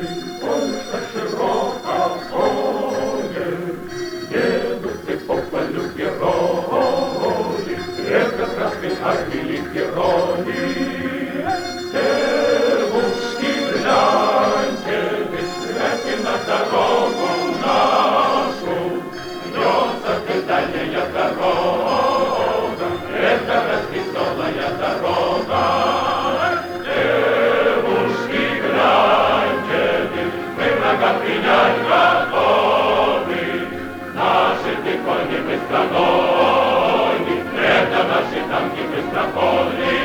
солнышко широкое, едут и по полю герои, это Красной Армии герои. Девушки, гляньте на дорогу нашу, вьется дальняя дорога, это развеселая дорога. Девушки, гляньте, мы врага принять готовы, наши кони быстроногие, это наши танки быстроходные.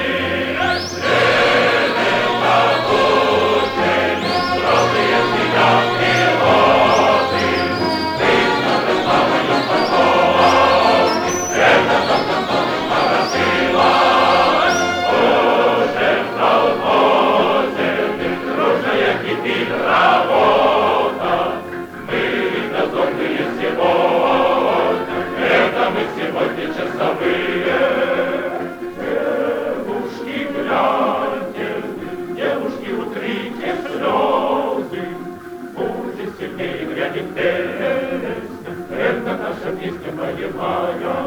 Девушки, утрите слезы, будет сильнее грянет песня, это наша песня боевая.